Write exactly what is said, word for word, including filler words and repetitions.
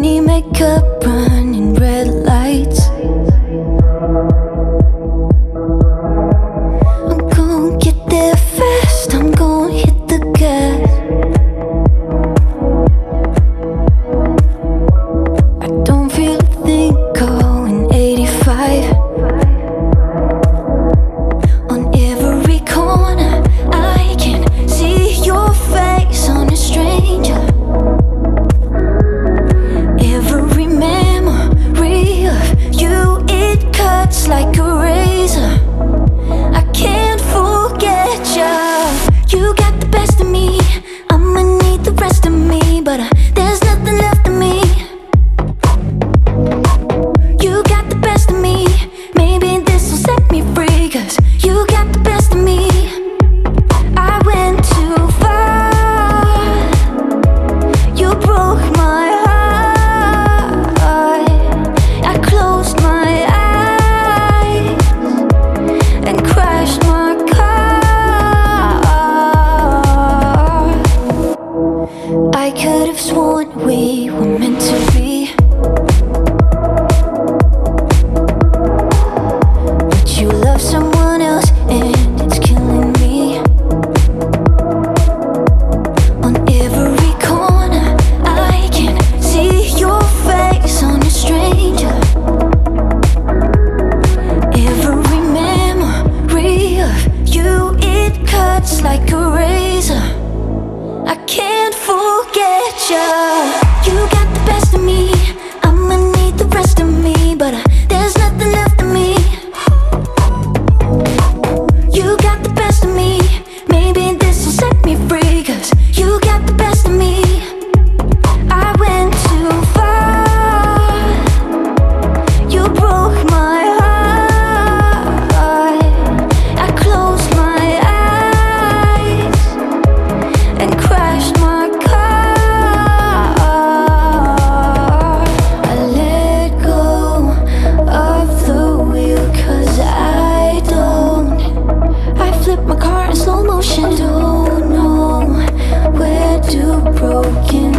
money, makeup, running red lights. I'm gon' get there fast, I'm gon' hit the gas. I don't feel a thing going eighty-five. On every corner I can see your face on a stranger. Every memory of you, it cuts like a razor. I can't forget you. You got the best of me, I'ma need the rest of me, but uh, there's nothing left of me. You got the best of me, maybe this will set me free, cause you got the best of me. I went too far, you broke my heart. I closed my eyes and crashed my car. I could have sworn we were meant to be, but you love someone else and it's killing me. On every corner I can see your face on a stranger. Every memory of you, it cuts like a razor. I can't forget you. You got the best of me, I'ma need the rest of me, but uh, there's nothing left of me. You got the best of me, maybe this will set me free, cause you got the best of me. I went too far, you broke my heart. I closed my eyes and crashed my car. I let go of the wheel cause I don't. I flipped my car in slow motion. Don't know where to broken